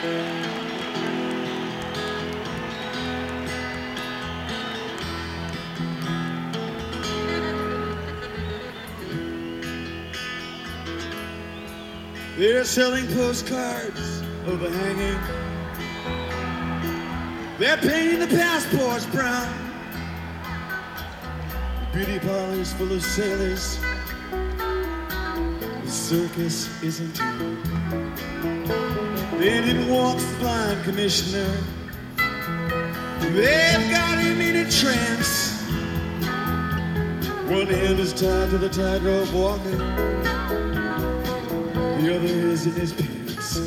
They're selling postcards of a hanging. They're painting the passports brown. The beauty parlors full of sailors. The circus is in town. They didn't want the fine commissioner. They've got him in a trance. One hand is tied to the tightrope walking. The other is in his pants.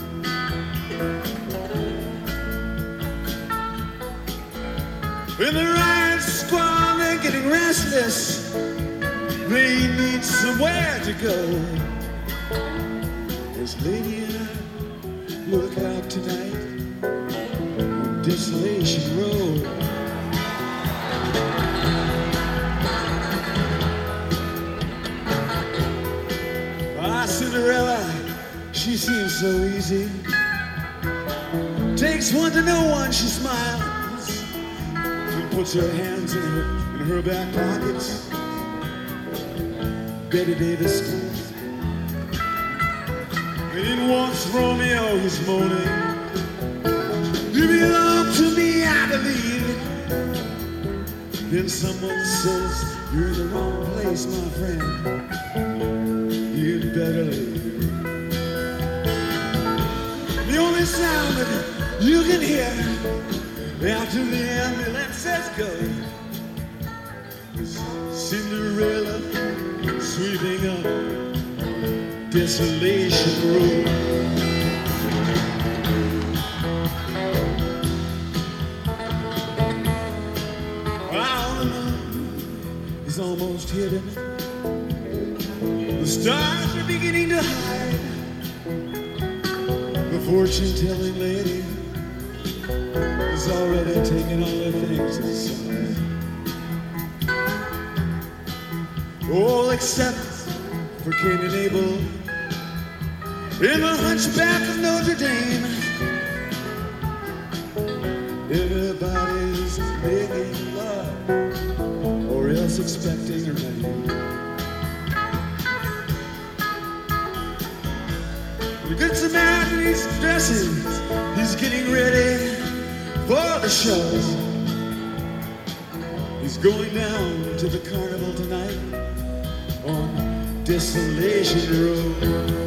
In the riot squad, they're getting restless. They need somewhere to go. As Lady and I look out tonight on Desolation Road. Cinderella, she seems so easy. Takes one to know one, she smiles and puts her hands in her back pockets. Betty Davis schools. And once Romeo, he's moaning, you belong to me, I believe. Then someone says, you're in the wrong place, my friend. You'd better leave. The only sound that you can hear after the ambulances go is Cinderella sweeping up Desolation Road. Well, the moon is almost hidden. The stars are beginning to hide. The fortune-telling lady is already taking all the things aside. All except for Cain and Abel in the Hunchback of Notre Dame. Everybody's making love or else expecting rain. The Good Samaritan, he's dressing, he's getting ready for the show. He's going down to the carnival tonight on Desolation Road.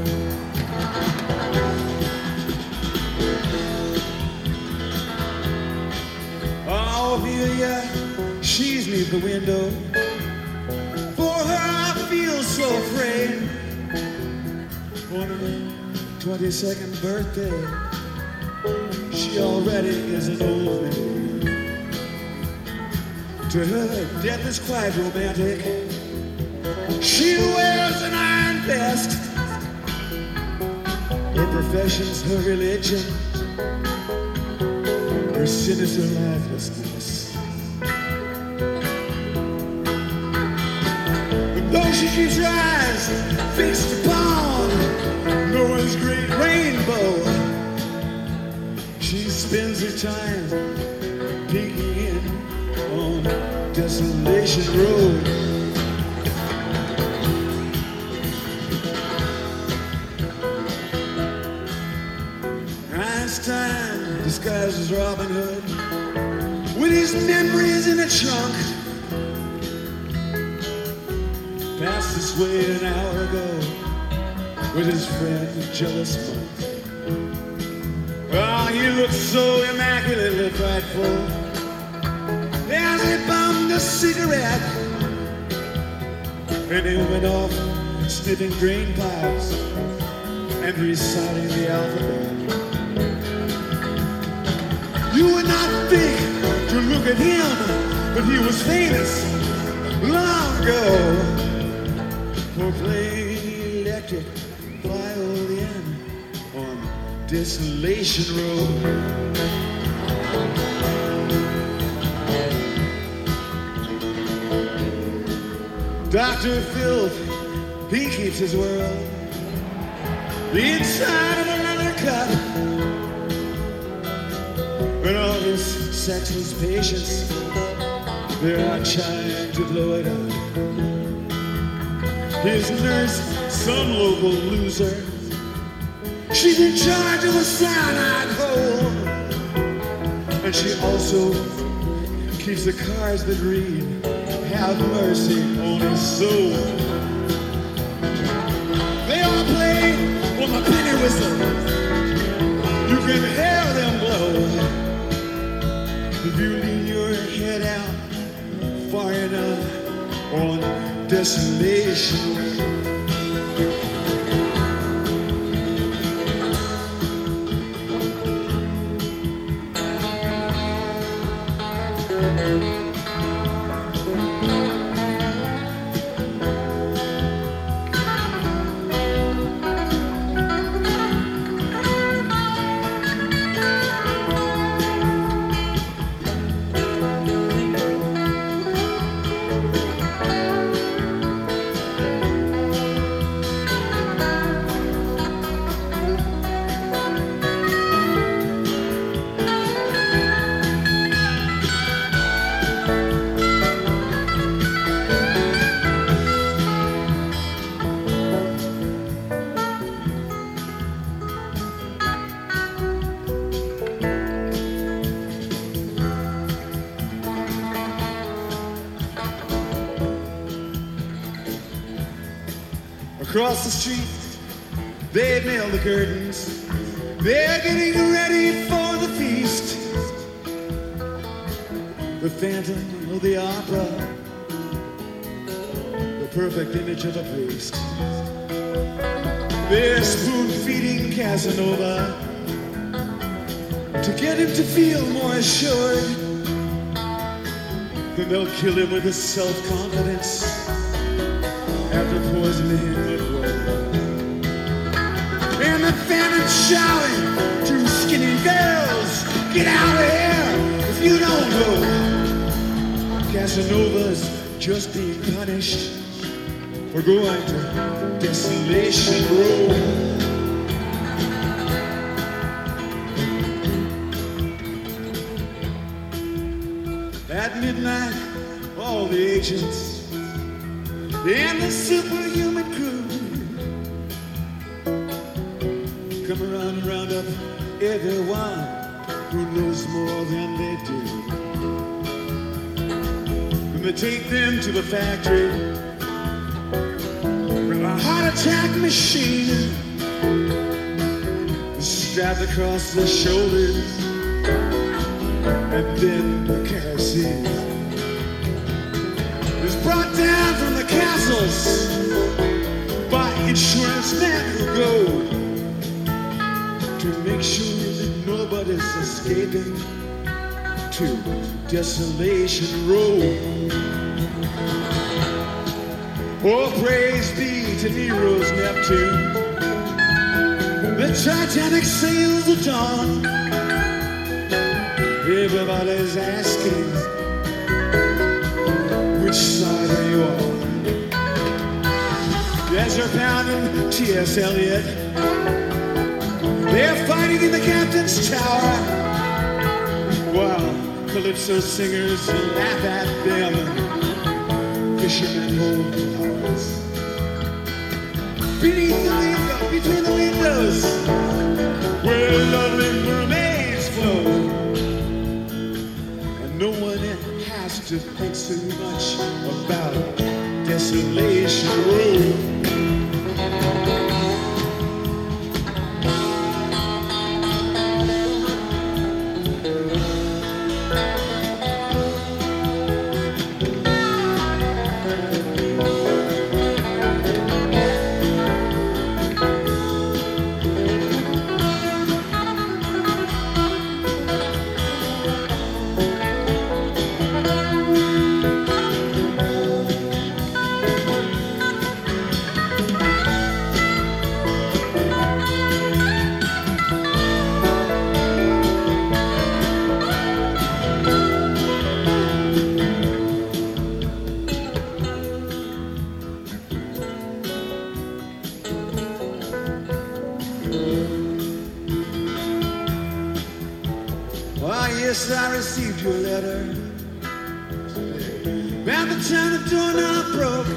Oh, Ophelia, she's near the window. For her I feel so afraid. On her 22nd birthday, she already is an old maid. To her, death is quite romantic. She wears an iron vest. Her profession's her religion. Her sin is her lifelessness. But though she keeps her eyes fixed upon Noah's great rainbow, she spends her time peeking in on Desolation Road. Einstein disguised as Robin Hood with his memories in a trunk. Passed this way an hour ago with his friend, the jealous monk. Oh, he looked so immaculately frightful as he bummed a cigarette, and he went off sniffing drain pipes and reciting the alphabet. You would not think to look at him, but he was famous long ago for playing electric violin on Desolation Road. Dr. Filth, he keeps his world inside of another cup. sexless patience. They're out trying to blow it up. His nurse, some local loser. She's in charge of a cyanide hole. And she also keeps the cards that read, have mercy on his soul. They all play on my penny whistle. You can hear them blow. If you lean your head out far enough on desolation. Across the street, they nail the curtains. They're getting ready for the feast. The Phantom of the Opera, the perfect image of a priest. They're spoon-feeding Casanova to get him to feel more assured. Then they'll kill him with his self-confidence after poisoning him with wood. And the Phantom shouting to skinny girls, get out of here if you don't go. Casanova's just being punished for going to Desolation Row. At midnight, all the agents and the superhuman crew come around and round up everyone who knows more than they do. And they take them to the factory with a heart attack machine strapped across their shoulders, and then the kerosene is brought down from the castles by insurance men who go to make sure that nobody's escaping to Desolation Row. Oh, praise be to Nero's Neptune. The Titanic sails at dawn. Everybody's asking, which side are you on? Ezra Pound and T.S. Eliot, they're fighting in the captain's tower, while calypso singers laugh at them. Fishermen hold hearts beneath the window, between the windows, where lovely mermaids flow. And no one has to think so much about Desolation Row. yes, I received your letter. About the time the doorknob broke,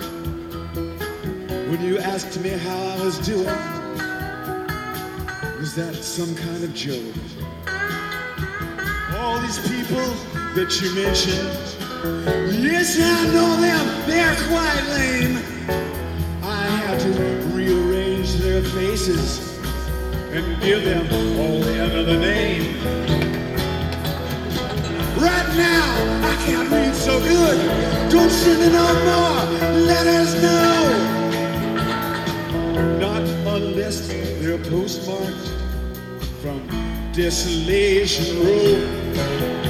when you asked me how I was doing, was that some kind of joke? All these people that you mentioned, yes, I know them, they're quite lame. I had to rearrange their faces and give them all another name. Right now, I can't read so good. Don't send me no more letters, no. Not unless they're postmarked from Desolation Road.